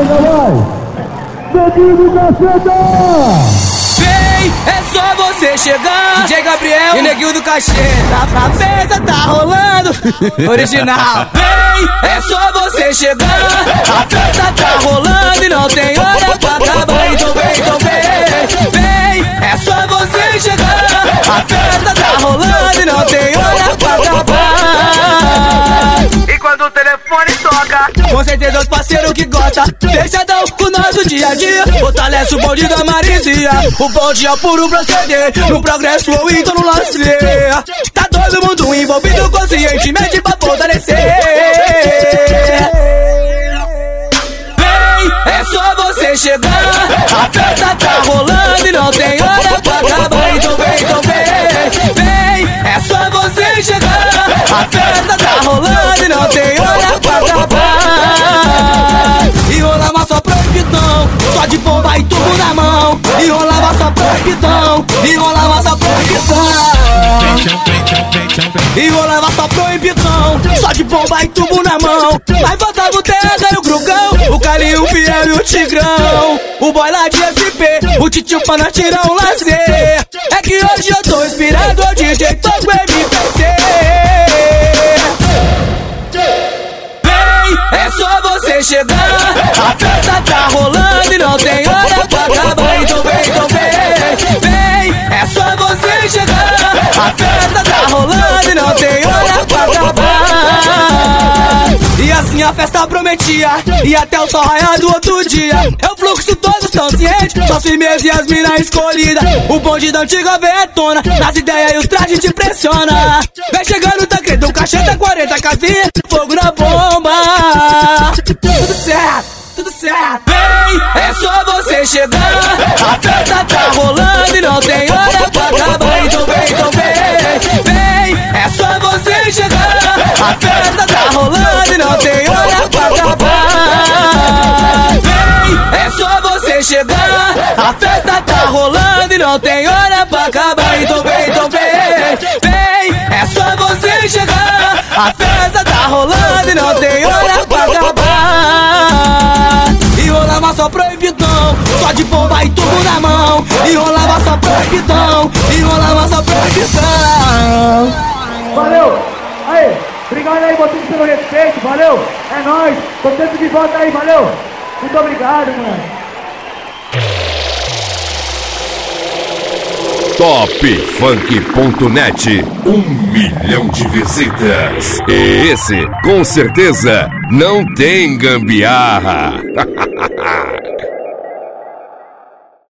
Neguinho do Cacheta! Vem, é só você chegar. DJ Gabriel e Neguinho do Cacheta. A festa tá rolando. Original. Vem, é só você chegar. A festa tá rolando e não tem hora pra acabar. Então vem. Vem, é só você chegar. A festa tá rolando e não tem hora pra acabar. E quando o telefone toca, com certeza os parceiros que gostam. Fechadão com o nosso dia a dia. Fortalece o bonde da Marizia. O bonde é o puro proceder. No progresso ou então no lance. Tá todo mundo envolvido conscientemente pra fortalecer. Vem, é só você chegar. A festa tá rolando e não tem hora pra acabar. Então vem. Vem, é só você chegar. A festa tá rolando e não tem hora pra acabar. E rolava só proibidão, só de bomba e tubo na mão. E rolava só proibidão, e rolava só proibidão. E rolava só proibidão, só de bomba e tubo na mão. Aí botava o Terra e o Grugão, o Calinho, o Fiel e o Tigrão. O boy lá de SP, o titio pra nós tirar um lazer. É que hoje eu tô inspirado, o DJ Toco MPC. É só você chegar, a festa tá rolando e não tem hora pra acabar. Então vem, é só você chegar, a festa tá rolando e não tem hora pra acabar. E assim a festa prometia, e até o sol raiar do outro dia. É o fluxo, todos tão cientes, só firmeza e as minas escolhidas. O bonde da antiga vem à tona, nas ideias e os trajes te pressiona. Vem chegando, tá crendo, um Cacheta 40 casinhas, fogo na bomba. Tudo certo. Vem, é só você chegar. A festa tá rolando e não tem hora pra acabar. Então vem. É só você chegar. A festa tá rolando e não tem hora pra acabar. Vem, é só você chegar. A festa tá rolando e não tem hora pra acabar. Então vem. É só você chegar. A festa tá rolando e não tem hora pra acabar. E rolava só proibidão, só de bomba e tubo na mão. E rolava só proibidão, e rolava só proibidão. Valeu! Aí, obrigado aí vocês pelo respeito, valeu! É nóis! Tô sempre de volta aí, valeu! Muito obrigado, mano! Topfunk.net, 1 milhão de visitas. E esse, com certeza, não tem gambiarra.